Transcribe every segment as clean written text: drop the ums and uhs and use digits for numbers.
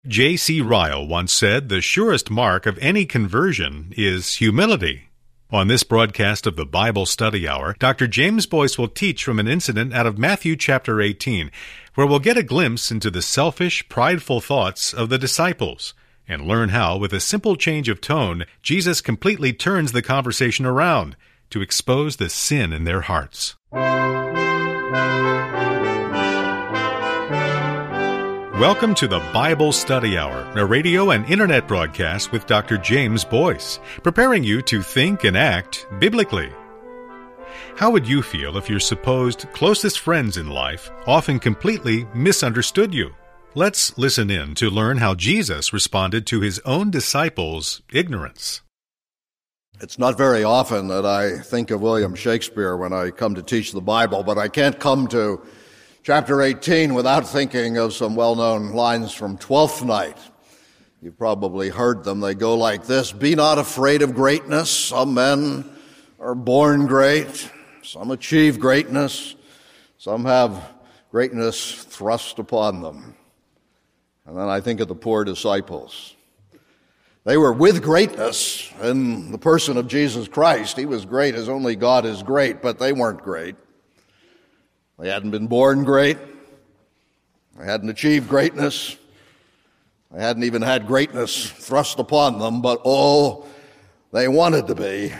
J.C. Ryle once said, "The surest mark of any conversion is humility." On this broadcast of the Bible Study Hour, Dr. James Boyce will teach from an incident out of Matthew chapter 18, where we'll get a glimpse into the selfish, prideful thoughts of the disciples and learn how, with a simple change of tone, Jesus completely turns the conversation around to expose the sin in their hearts. Welcome to the Bible Study Hour, a radio and internet broadcast with Dr. James Boyce, preparing you to think and act biblically. How would you feel if your supposed closest friends in life often completely misunderstood you? Let's listen in to learn how Jesus responded to his own disciples' ignorance. It's not very often that I think of William Shakespeare when I come to teach the Bible, but I can't come to Chapter 18 without thinking of some well-known lines from Twelfth Night. You've probably heard them. They go like this: "Be not afraid of greatness. Some men are born great. Some achieve greatness. Some have greatness thrust upon them." And then I think of the poor disciples. They were with greatness in the person of Jesus Christ. He was great as only God is great, but they weren't great. They hadn't been born great. They hadn't achieved greatness. They hadn't even had greatness thrust upon them, but they wanted to be.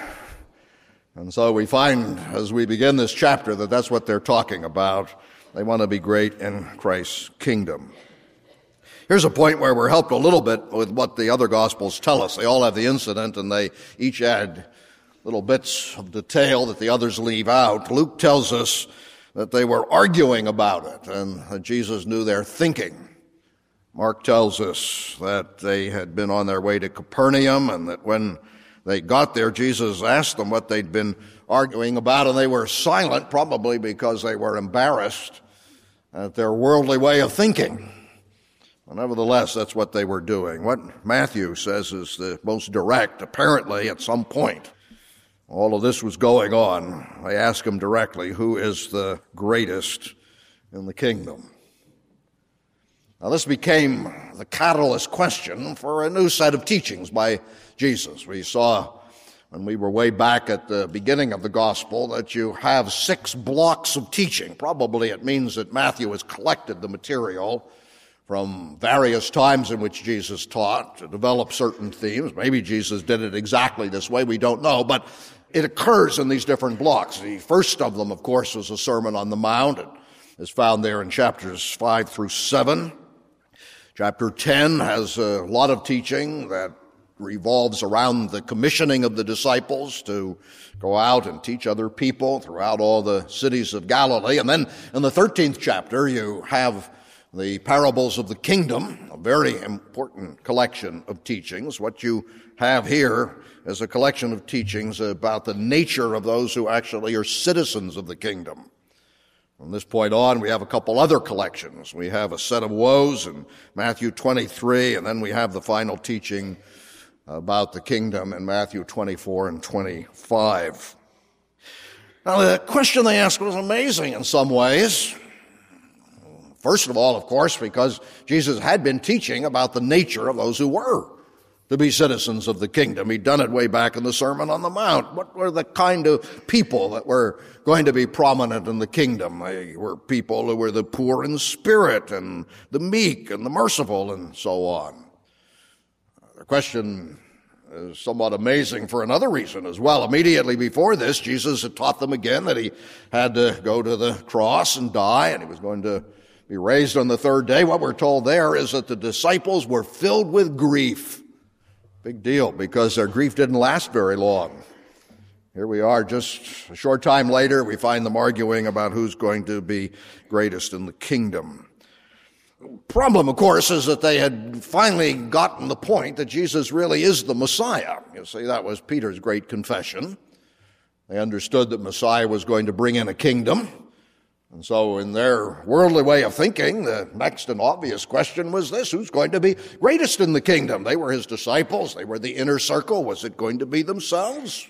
And so we find as we begin this chapter that that's what they're talking about. They want to be great in Christ's kingdom. Here's a point where we're helped a little bit with what the other Gospels tell us. They all have the incident, and they each add little bits of detail that the others leave out. Luke tells us that they were arguing about it, and that Jesus knew their thinking. Mark tells us that they had been on their way to Capernaum, and that when they got there, Jesus asked them what they'd been arguing about, and they were silent, probably because they were embarrassed at their worldly way of thinking. But nevertheless, that's what they were doing. What Matthew says is the most direct. Apparently, at some point, all of this was going on. They ask him directly, who is the greatest in the kingdom? Now, this became the catalyst question for a new set of teachings by Jesus. We saw when we were way back at the beginning of the gospel that you have 6 blocks of teaching. Probably it means that Matthew has collected the material from various times in which Jesus taught to develop certain themes. Maybe Jesus did it exactly this way, we don't know, but it occurs in these different blocks. The first of them, of course, was the Sermon on the Mount. It is found there in chapters 5 through 7. Chapter 10 has a lot of teaching that revolves around the commissioning of the disciples to go out and teach other people throughout all the cities of Galilee. And then in the 13th chapter, you have the parables of the kingdom, a very important collection of teachings. What you have here is a collection of teachings about the nature of those who actually are citizens of the kingdom. From this point on, we have a couple other collections. We have a set of woes in Matthew 23, and then we have the final teaching about the kingdom in Matthew 24 and 25. Now, the question they asked was amazing in some ways. First of all, of course, because Jesus had been teaching about the nature of those who were to be citizens of the kingdom. He'd done it way back in the Sermon on the Mount. What were the kind of people that were going to be prominent in the kingdom? They were people who were the poor in spirit and the meek and the merciful and so on. The question is somewhat amazing for another reason as well. Immediately before this, Jesus had taught them again that he had to go to the cross and die, and he was going to be raised on the third day. What we're told there is that the disciples were filled with grief. Big deal, because their grief didn't last very long. Here we are just a short time later, we find them arguing about who's going to be greatest in the kingdom. Problem, of course, is that they had finally gotten the point that Jesus really is the Messiah. You see, that was Peter's great confession. They understood that Messiah was going to bring in a kingdom. And so in their worldly way of thinking, the next and obvious question was this: who's going to be greatest in the kingdom? They were his disciples. They were the inner circle. Was it going to be themselves?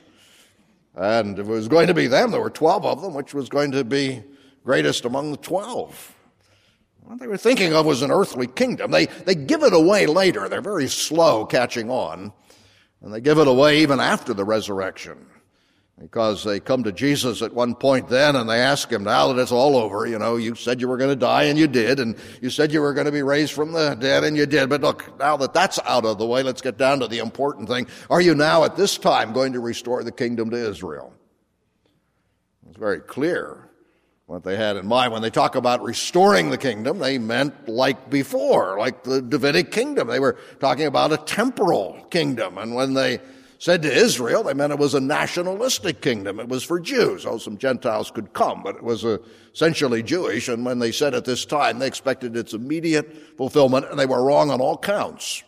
And if it was going to be them, there were 12 of them, which was going to be greatest among the 12. What they were thinking of was an earthly kingdom. They give it away later. They're very slow catching on. And they give it away even after the resurrection. Because they come to Jesus at one point then and they ask him, now that it's all over, you said you were going to die and you did, and you said you were going to be raised from the dead and you did. But look, now that that's out of the way, let's get down to the important thing. Are you now at this time going to restore the kingdom to Israel? It's very clear what they had in mind. When they talk about restoring the kingdom, they meant like before, like the Davidic kingdom. They were talking about a temporal kingdom. And when they said to Israel, they meant it was a nationalistic kingdom. It was for Jews. Some Gentiles could come, but it was essentially Jewish. And when they said at this time, they expected its immediate fulfillment, and they were wrong on all counts.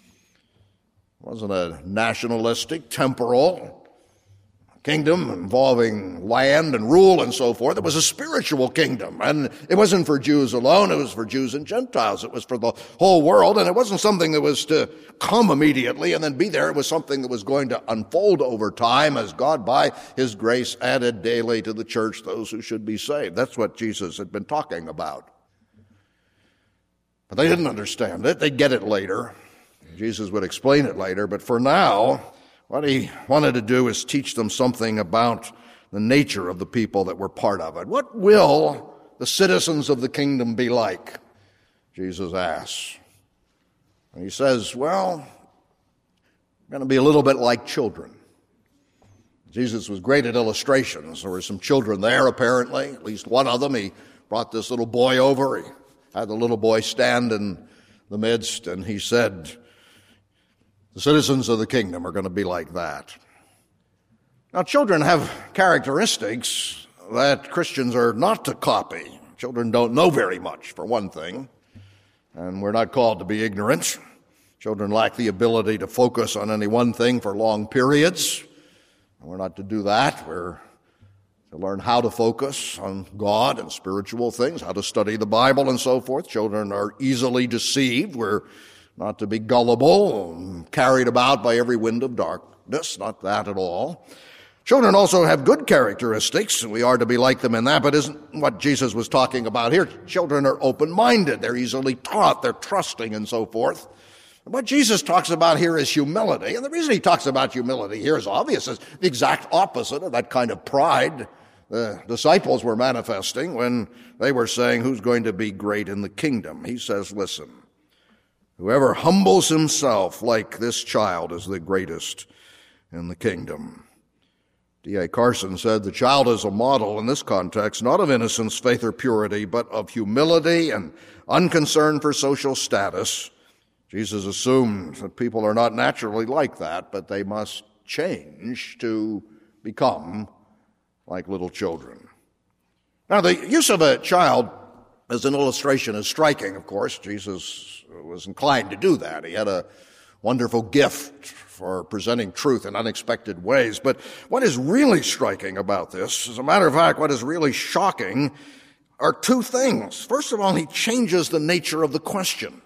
It wasn't a nationalistic, temporal kingdom involving land and rule and so forth. It was a spiritual kingdom, and it wasn't for Jews alone. It was for Jews and Gentiles. It was for the whole world, and it wasn't something that was to come immediately and then be there. It was something that was going to unfold over time as God, by his grace, added daily to the church those who should be saved. That's what Jesus had been talking about. But they didn't understand it. They'd get it later. Jesus would explain it later, but for now, what he wanted to do is teach them something about the nature of the people that were part of it. What will the citizens of the kingdom be like? Jesus asks. And he says, well, we're going to be a little bit like children. Jesus was great at illustrations. There were some children there, apparently, at least one of them. He brought this little boy over. He had the little boy stand in the midst, and he said, the citizens of the kingdom are going to be like that. Now, children have characteristics that Christians are not to copy. Children don't know very much, for one thing, and we're not called to be ignorant. Children lack the ability to focus on any one thing for long periods. We're not to do that. We're to learn how to focus on God and spiritual things, how to study the Bible and so forth. Children are easily deceived. We're not to be gullible, carried about by every wind of darkness, not that at all. Children also have good characteristics, and we are to be like them in that, but isn't what Jesus was talking about here. Children are open-minded, they're easily taught, they're trusting and so forth. What Jesus talks about here is humility, and the reason he talks about humility here is obvious. It's the exact opposite of that kind of pride the disciples were manifesting when they were saying, who's going to be great in the kingdom? He says, listen, whoever humbles himself like this child is the greatest in the kingdom. D.A. Carson said, the child is a model in this context, not of innocence, faith, or purity, but of humility and unconcern for social status. Jesus assumed that people are not naturally like that, but they must change to become like little children. Now, the use of a child as an illustration is striking, of course. Jesus was inclined to do that. He had a wonderful gift for presenting truth in unexpected ways. But what is really striking about this, as a matter of fact, what is really shocking, are two things. First of all, he changes the nature of the question.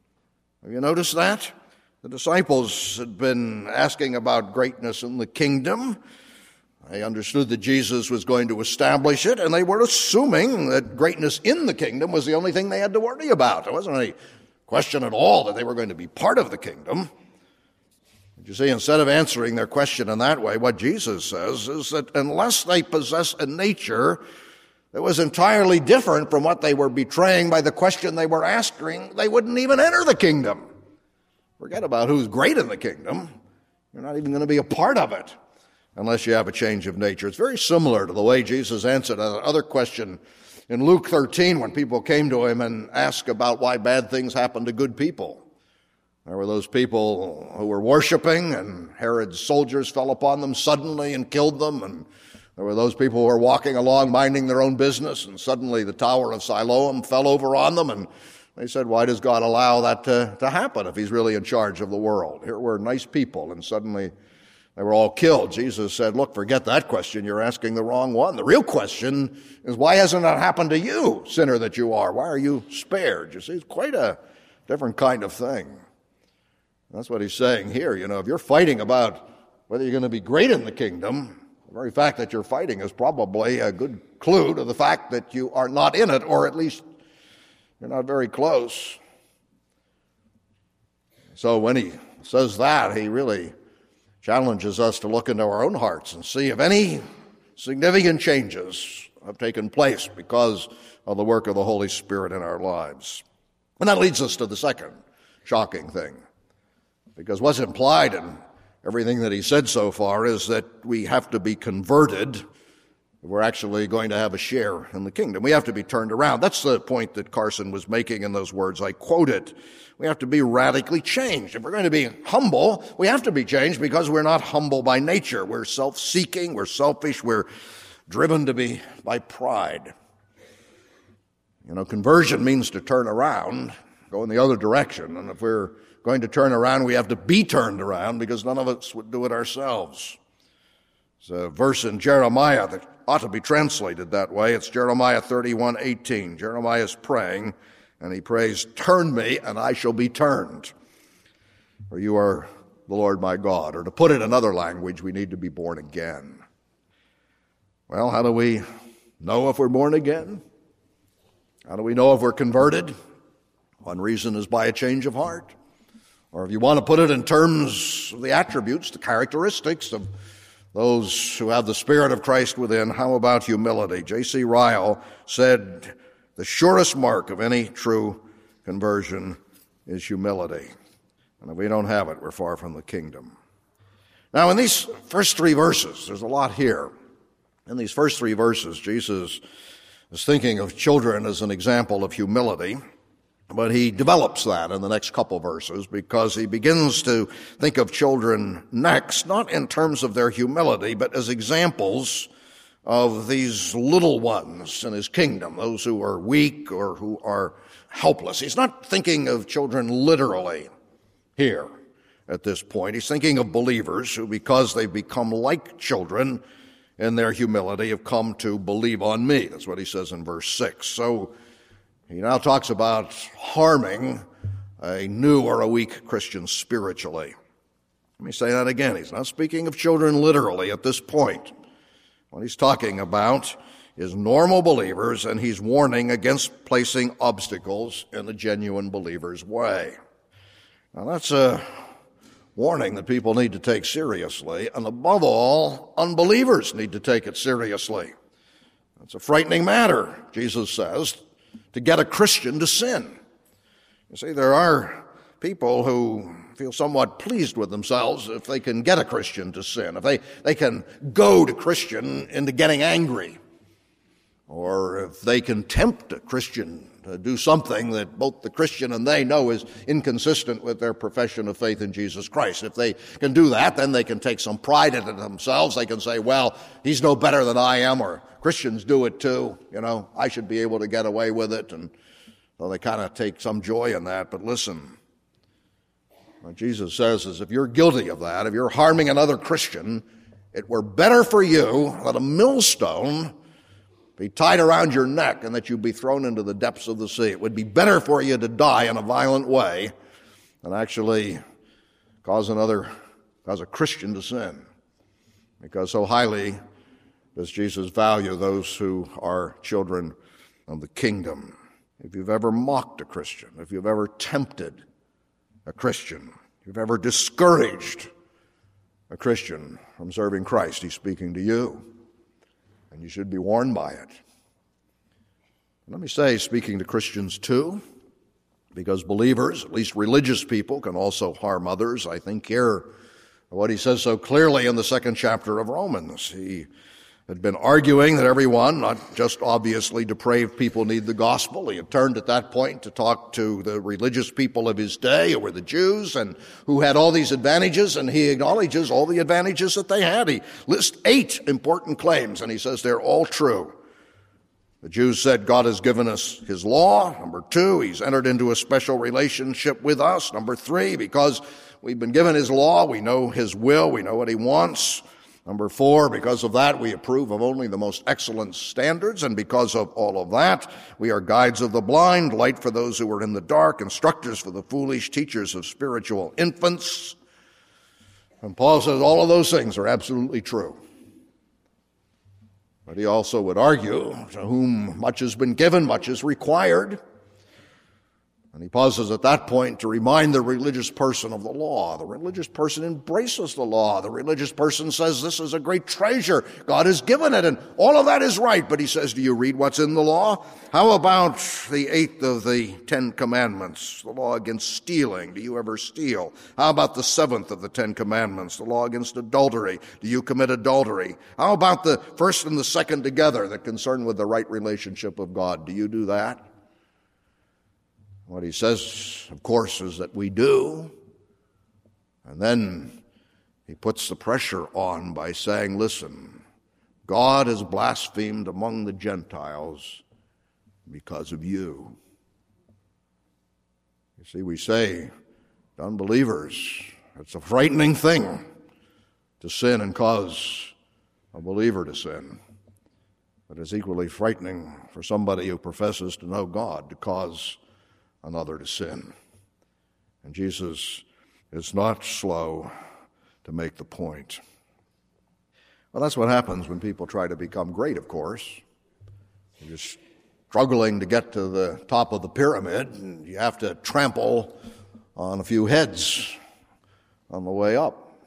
Have you noticed that? The disciples had been asking about greatness in the kingdom. They understood that Jesus was going to establish it, and they were assuming that greatness in the kingdom was the only thing they had to worry about. There wasn't any question at all that they were going to be part of the kingdom. But you see, instead of answering their question in that way, what Jesus says is that unless they possess a nature that was entirely different from what they were betraying by the question they were asking, they wouldn't even enter the kingdom. Forget about who's great in the kingdom. You're not even going to be a part of it unless you have a change of nature. It's very similar to the way Jesus answered another question in Luke 13 when people came to him and asked about why bad things happen to good people. There were those people who were worshiping, and Herod's soldiers fell upon them suddenly and killed them, and there were those people who were walking along minding their own business, and suddenly the Tower of Siloam fell over on them, and they said, why does God allow that to happen if he's really in charge of the world? Here were nice people, and suddenly they were all killed. Jesus said, look, forget that question. You're asking the wrong one. The real question is, why hasn't that happened to you, sinner that you are? Why are you spared? You see, it's quite a different kind of thing. That's what he's saying here. You know, if you're fighting about whether you're going to be great in the kingdom, the very fact that you're fighting is probably a good clue to the fact that you are not in it, or at least You're not very close. So when he says that, he really challenges us to look into our own hearts and see if any significant changes have taken place because of the work of the Holy Spirit in our lives. And that leads us to the second shocking thing, because what's implied in everything that he said so far is that we have to be converted if we're actually going to have a share in the kingdom. We have to be turned around. That's the point that Carson was making in those words. I quoted. We have to be radically changed. If we're going to be humble, we have to be changed because we're not humble by nature. We're self-seeking, we're selfish, we're driven to be by pride. Conversion means to turn around, go in the other direction. And if we're going to turn around, we have to be turned around because none of us would do it ourselves. There's a verse in Jeremiah that ought to be translated that way. It's Jeremiah 31:18. Jeremiah is praying, and he prays, "Turn me, and I shall be turned. For you are the Lord my God." Or to put it in another language, we need to be born again. Well, how do we know if we're born again? How do we know if we're converted? One reason is by a change of heart. Or if you want to put it in terms of the attributes, the characteristics of those who have the Spirit of Christ within, how about humility? J.C. Ryle said, the surest mark of any true conversion is humility. And if we don't have it, we're far from the kingdom. Now, in these first three verses, there's a lot here. In these first three verses, Jesus is thinking of children as an example of humility, but he develops that in the next couple verses because he begins to think of children next, not in terms of their humility, but as examples of these little ones in his kingdom, those who are weak or who are helpless. He's not thinking of children literally here at this point. He's thinking of believers who, because they've become like children in their humility, have come to believe on me. That's what he says in verse 6. So he now talks about harming a new or a weak Christian spiritually. Let me say that again. He's not speaking of children literally at this point. What he's talking about is normal believers, and he's warning against placing obstacles in the genuine believer's way. Now, that's a warning that people need to take seriously, and above all, unbelievers need to take it seriously. It's a frightening matter, Jesus says, to get a Christian to sin. You see, there are people who feel somewhat pleased with themselves if they can get a Christian to sin, if they can goad a Christian into getting angry, or if they can tempt a Christian to do something that both the Christian and they know is inconsistent with their profession of faith in Jesus Christ. If they can do that, then they can take some pride in it themselves. They can say, well, he's no better than I am, or Christians do it too. I should be able to get away with it. And so they kind of take some joy in that. But listen, what Jesus says is if you're guilty of that, if you're harming another Christian, it were better for you that a millstone be tied around your neck and that you be thrown into the depths of the sea. It would be better for you to die in a violent way than actually cause a Christian to sin. Because so highly does Jesus value those who are children of the kingdom. If you've ever mocked a Christian, if you've ever tempted a Christian, if you've ever discouraged a Christian from serving Christ, he's speaking to you. And you should be warned by it. Let me say, speaking to Christians too, because believers, at least religious people, can also harm others. I think here what he says so clearly in the second chapter of Romans. He had been arguing that everyone, not just obviously depraved people, need the gospel. He had turned at that point to talk to the religious people of his day, who were the Jews, and who had all these advantages, and he acknowledges all the advantages that they had. He lists 8 important claims, and he says they're all true. The Jews said God has given us his law. Number 2, he's entered into a special relationship with us. Number 3, because we've been given his law, we know his will, we know what he wants. Number 4, because of that, we approve of only the most excellent standards, and because of all of that, we are guides of the blind, light for those who are in the dark, instructors for the foolish, teachers of spiritual infants. And Paul says all of those things are absolutely true. But he also would argue, to whom much has been given, much is required. And he pauses at that point to remind the religious person of the law. The religious person embraces the law. The religious person says this is a great treasure. God has given it, and all of that is right. But he says, do you read what's in the law? How about the 8th of the 10 Commandments, the law against stealing? Do you ever steal? How about the 7th of the 10 Commandments, the law against adultery? Do you commit adultery? How about the 1st and the 2nd together, the concern with the right relationship of God? Do you do that? What he says, of course, is that we do. And then he puts the pressure on by saying, listen, God is blasphemed among the Gentiles because of you. You see, we say to unbelievers, it's a frightening thing to sin and cause a believer to sin. But it's equally frightening for somebody who professes to know God to cause another to sin. And Jesus is not slow to make the point. Well, that's what happens when people try to become great, of course. You're just struggling to get to the top of the pyramid, and you have to trample on a few heads on the way up.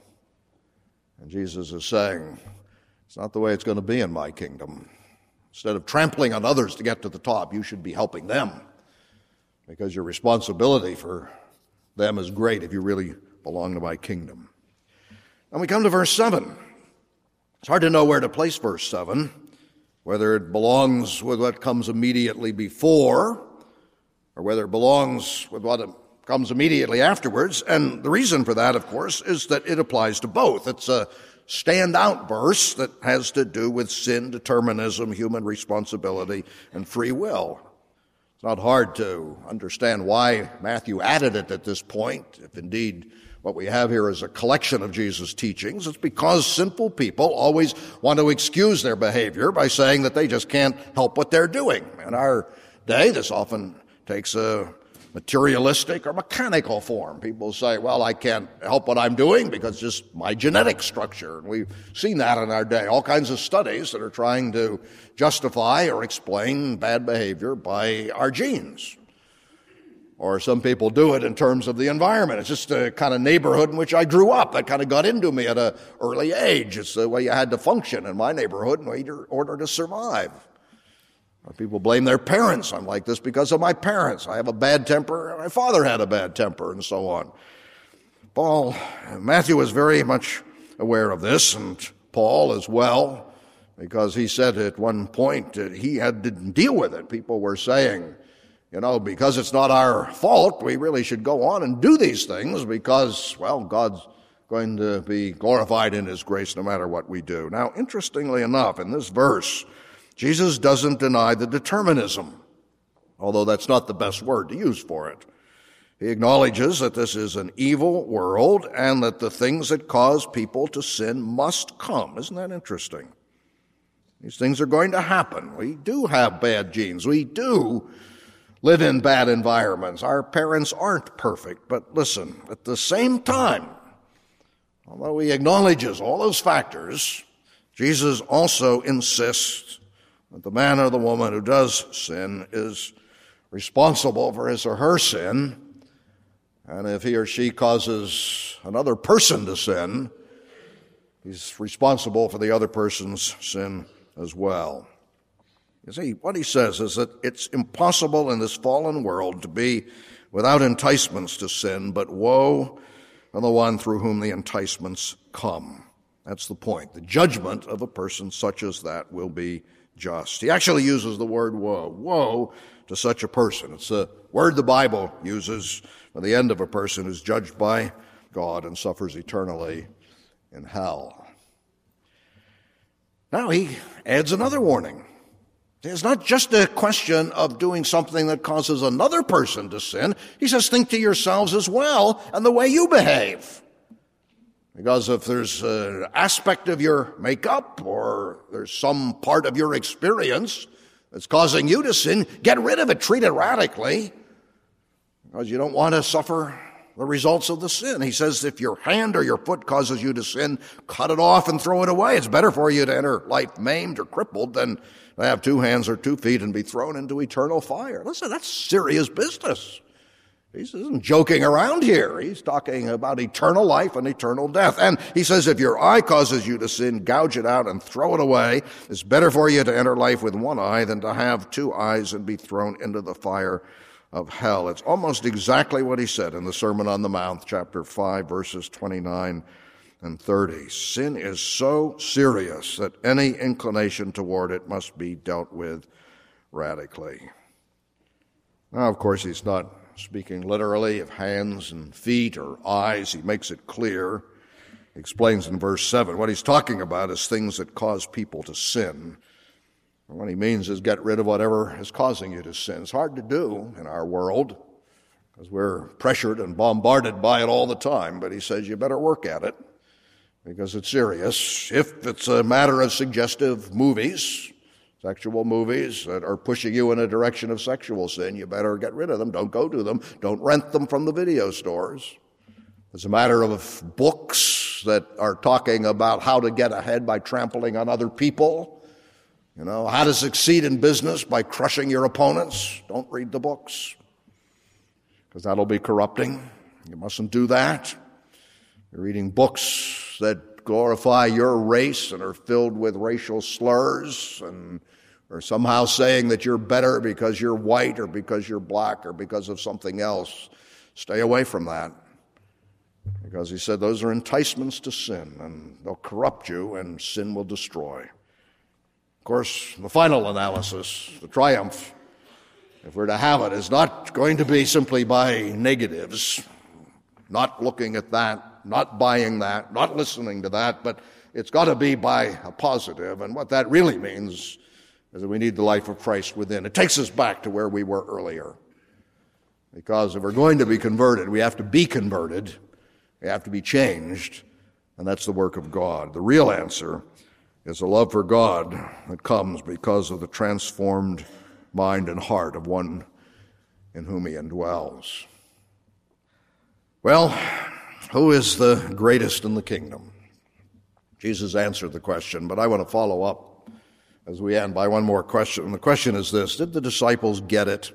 And Jesus is saying, it's not the way it's going to be in my kingdom. Instead of trampling on others to get to the top, you should be helping them, because your responsibility for them is great if you really belong to my kingdom. And we come to verse 7. It's hard to know where to place verse 7, whether it belongs with what comes immediately before or whether it belongs with what comes immediately afterwards. And the reason for that, of course, is that it applies to both. It's a standout verse that has to do with sin, determinism, human responsibility, and free will. It's not hard to understand why Matthew added it at this point. If indeed what we have here is a collection of Jesus' teachings, it's because sinful people always want to excuse their behavior by saying that they just can't help what they're doing. In our day, this often takes a materialistic or mechanical form. People say, well, I can't help what I'm doing because it's just my genetic structure. And we've seen that in our day. All kinds of studies that are trying to justify or explain bad behavior by our genes. Or some people do it in terms of the environment. It's just the kind of neighborhood in which I grew up. That kind of got into me at an early age. It's the way you had to function in my neighborhood in order to survive. Or people blame their parents. I'm like this because of my parents. I have a bad temper. My father had a bad temper, and so on. Matthew was very much aware of this, and Paul as well, because he said at one point that he had to deal with it. People were saying, because it's not our fault, we really should go on and do these things because, God's going to be glorified in his grace no matter what we do. Now, interestingly enough, in this verse, Jesus doesn't deny the determinism, although that's not the best word to use for it. He acknowledges that this is an evil world and that the things that cause people to sin must come. Isn't that interesting? These things are going to happen. We do have bad genes. We do live in bad environments. Our parents aren't perfect. But listen, at the same time, although he acknowledges all those factors, Jesus also insists that the man or the woman who does sin is responsible for his or her sin, and if he or she causes another person to sin, he's responsible for the other person's sin as well. You see, what he says is that it's impossible in this fallen world to be without enticements to sin, but woe to the one through whom the enticements come. That's the point. The judgment of a person such as that will be just. He actually uses the word woe. Woe to such a person. It's a word the Bible uses for the end of a person who's judged by God and suffers eternally in hell. Now he adds another warning. It's not just a question of doing something that causes another person to sin. He says, think to yourselves as well and the way you behave. Because if there's an aspect of your makeup or there's some part of your experience that's causing you to sin, get rid of it, treat it radically, because you don't want to suffer the results of the sin. He says if your hand or your foot causes you to sin, cut it off and throw it away. It's better for you to enter life maimed or crippled than to have 2 hands or 2 feet and be thrown into eternal fire. Listen, that's serious business. He isn't joking around here. He's talking about eternal life and eternal death. And he says, if your eye causes you to sin, gouge it out and throw it away. It's better for you to enter life with one eye than to have two eyes and be thrown into the fire of hell. It's almost exactly what he said in the Sermon on the Mount, chapter 5, verses 29 and 30. Sin is so serious that any inclination toward it must be dealt with radically. Now, of course, he's not speaking literally of hands and feet or eyes. He makes it clear. He explains in verse 7 what he's talking about is things that cause people to sin. And what he means is get rid of whatever is causing you to sin. It's hard to do in our world because we're pressured and bombarded by it all the time. But he says you better work at it because it's serious. If it's a matter of suggestive movies, sexual movies that are pushing you in a direction of sexual sin, you better get rid of them. Don't go to them. Don't rent them from the video stores. It's a matter of books that are talking about how to get ahead by trampling on other people. How to succeed in business by crushing your opponents. Don't read the books because that'll be corrupting. You mustn't do that. You're reading books that glorify your race and are filled with racial slurs and are somehow saying that you're better because you're white or because you're black or because of something else. Stay away from that. Because he said those are enticements to sin, and they'll corrupt you, and sin will destroy. Of course, the final analysis, the triumph, if we're to have it, is not going to be simply by negatives, not looking at that, not buying that, not listening to that, but it's got to be by a positive. And what that really means is that we need the life of Christ within. It takes us back to where we were earlier. Because if we're going to be converted, we have to be converted. We have to be changed. And that's the work of God. The real answer is a love for God that comes because of the transformed mind and heart of one in whom he indwells. Well, who is the greatest in the kingdom? Jesus answered the question, but I want to follow up as we end by one more question. And the question is this: did the disciples get it?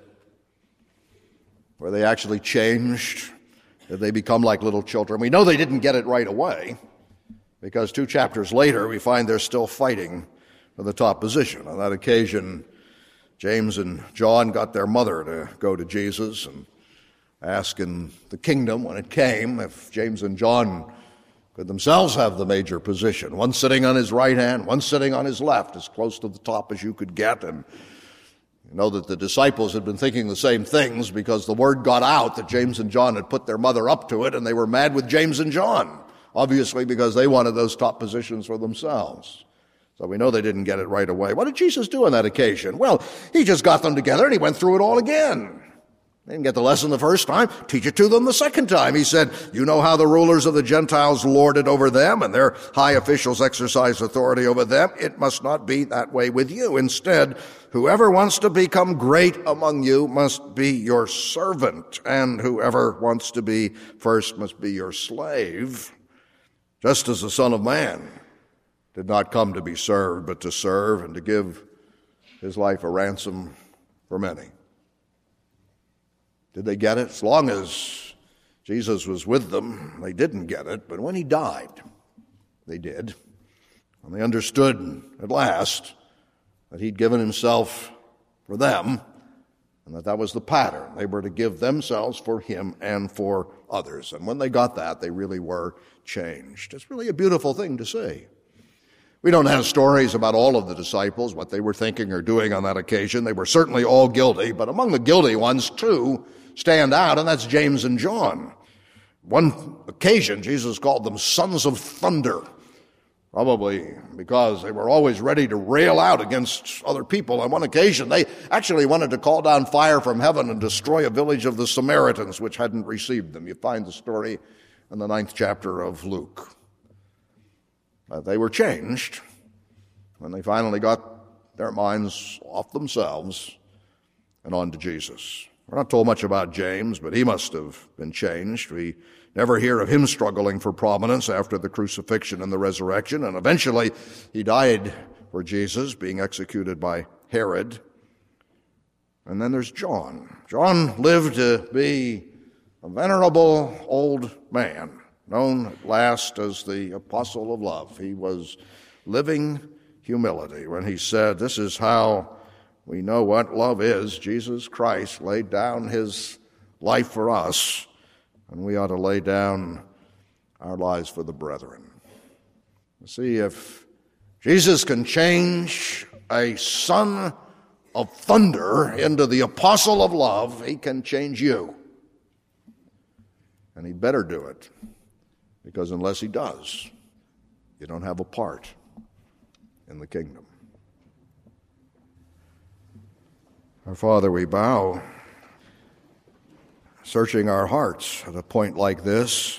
Were they actually changed? Did they become like little children? We know they didn't get it right away, because 2 chapters later we find they're still fighting for the top position. On that occasion, James and John got their mother to go to Jesus and ask in the kingdom when it came if James and John could themselves have the major position. One sitting on his right hand, one sitting on his left, as close to the top as you could get. And you know that the disciples had been thinking the same things because the word got out that James and John had put their mother up to it, and they were mad with James and John, obviously because they wanted those top positions for themselves. So we know they didn't get it right away. What did Jesus do on that occasion? Well, he just got them together and he went through it all again. They didn't get the lesson the first time. Teach it to them the second time. He said, you know how the rulers of the Gentiles lord it over them and their high officials exercise authority over them. It must not be that way with you. Instead, whoever wants to become great among you must be your servant, and whoever wants to be first must be your slave, just as the Son of Man did not come to be served, but to serve and to give his life a ransom for many. Did they get it? As long as Jesus was with them, they didn't get it. But when he died, they did. And they understood at last that he'd given himself for them, and that was the pattern. They were to give themselves for him and for others. And when they got that, they really were changed. It's really a beautiful thing to see. We don't have stories about all of the disciples, what they were thinking or doing on that occasion. They were certainly all guilty, but among the guilty ones, two stand out, and that's James and John. One occasion, Jesus called them sons of thunder, probably because they were always ready to rail out against other people. On one occasion, they actually wanted to call down fire from heaven and destroy a village of the Samaritans, which hadn't received them. You find the story in the 9th chapter of Luke. They were changed when they finally got their minds off themselves and on to Jesus. We're not told much about James, but he must have been changed. We never hear of him struggling for prominence after the crucifixion and the resurrection, and eventually he died for Jesus, being executed by Herod. And then there's John. John lived to be a venerable old man, known at last as the Apostle of Love. He was living humility when he said, "This is how we know what love is. Jesus Christ laid down his life for us, and we ought to lay down our lives for the brethren." See, if Jesus can change a son of thunder into the apostle of love, he can change you. And he better do it, because unless he does, you don't have a part in the kingdom. Our Father, we bow, searching our hearts at a point like this,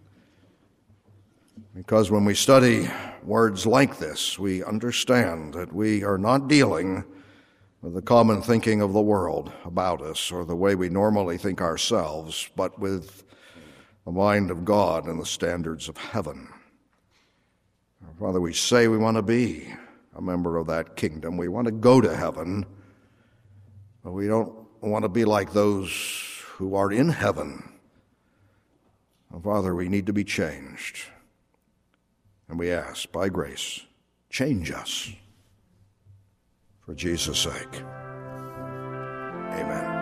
because when we study words like this, we understand that we are not dealing with the common thinking of the world about us or the way we normally think ourselves, but with the mind of God and the standards of heaven. Father, we say we want to be a member of that kingdom. We want to go to heaven, but we don't want to be like those who are in heaven. Father, we need to be changed. And we ask, by grace, change us for Jesus' sake. Amen.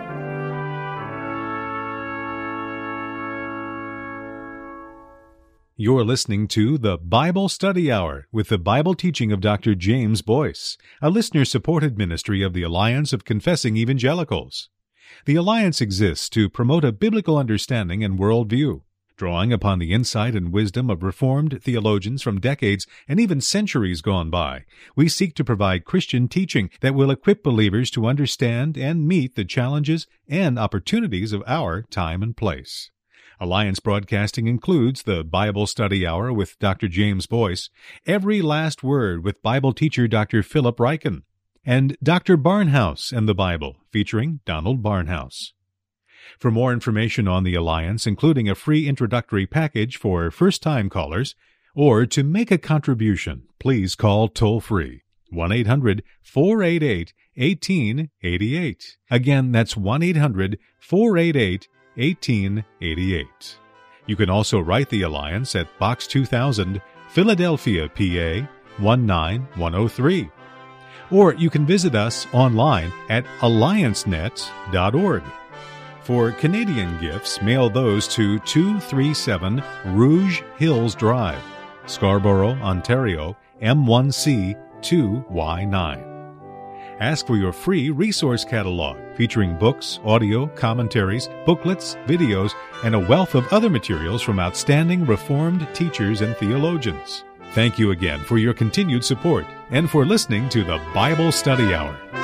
You're listening to the Bible Study Hour with the Bible teaching of Dr. James Boyce, a listener-supported ministry of the Alliance of Confessing Evangelicals. The Alliance exists to promote a biblical understanding and worldview. Drawing upon the insight and wisdom of Reformed theologians from decades and even centuries gone by, we seek to provide Christian teaching that will equip believers to understand and meet the challenges and opportunities of our time and place. Alliance broadcasting includes the Bible Study Hour with Dr. James Boyce, Every Last Word with Bible teacher Dr. Philip Ryken, and Dr. Barnhouse and the Bible, featuring Donald Barnhouse. For more information on the Alliance, including a free introductory package for first-time callers, or to make a contribution, please call toll-free 1-800-488-1888. Again, that's 1-800-488-1888. You can also write the Alliance at Box 2000, Philadelphia, PA 19103. Or you can visit us online at alliancenet.org. For Canadian gifts, mail those to 237 Rouge Hills Drive, Scarborough, Ontario, M1C 2Y9. Ask for your free resource catalog featuring books, audio, commentaries, booklets, videos, and a wealth of other materials from outstanding Reformed teachers and theologians. Thank you again for your continued support and for listening to the Bible Study Hour.